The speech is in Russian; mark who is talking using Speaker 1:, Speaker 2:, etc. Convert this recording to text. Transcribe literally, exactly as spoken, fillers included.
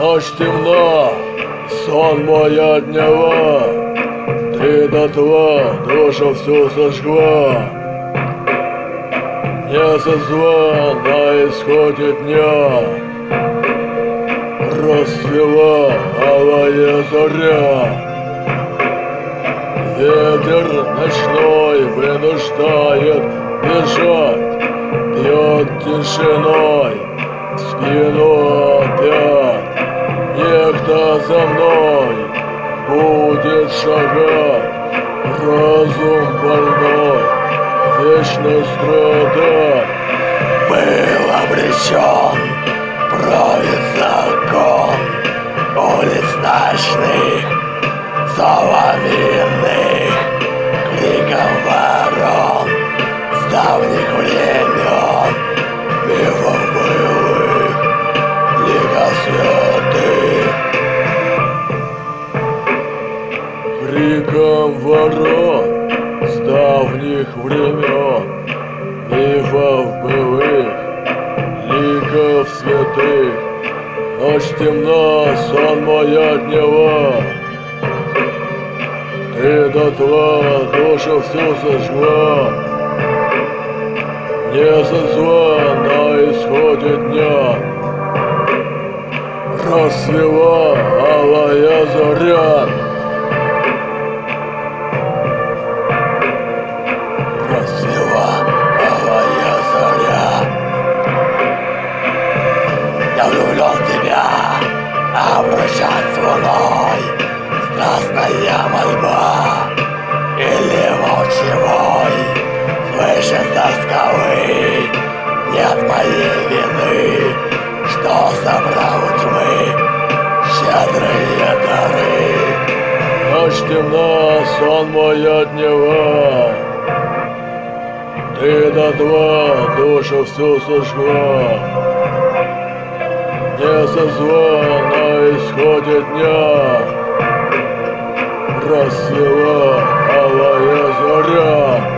Speaker 1: Ночь темна, сон мой отняла, ты дотла душу всю сожгла. Не со зла на исходе дня расцвела алая заря. Ветер ночной вынуждает бежать, бьет тишиной в спину опять. Некто за мной будет шагать, разум больной вечно страдать.
Speaker 2: Был обречен, правит закон улиц ночных, соловьиных, криком ворон с давних времен, мифов былых, лика святых.
Speaker 1: Криком ворон с давних времен, мифов былых, ликов святых. Ночь темна, сон мой отняла, ты дотла душу всю сожгла. Не со зла на исходе дня расцвела алая заря.
Speaker 2: Расцвела алая заря. Я влюблен в тебя, обращать с луной, страстная мольба или волчевой. Слышишь со скалы, нет моей вины, что забрал у тьмы щедрые дары.
Speaker 1: Ночь темна, сон мой отняла, ты дотла душу всю сожгла. Не со зла на исходе дня расцвела алая заря.